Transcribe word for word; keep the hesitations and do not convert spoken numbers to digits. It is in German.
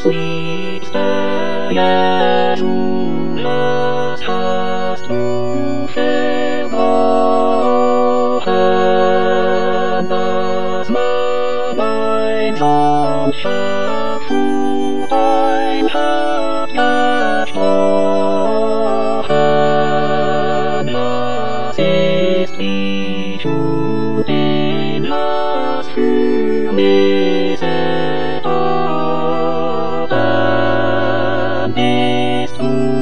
Liebster Jesus, hast du verbrochen, dass man ein solcher Flut ein Haupt gesprochen. Das ist wie du den hast für mich getan, bist du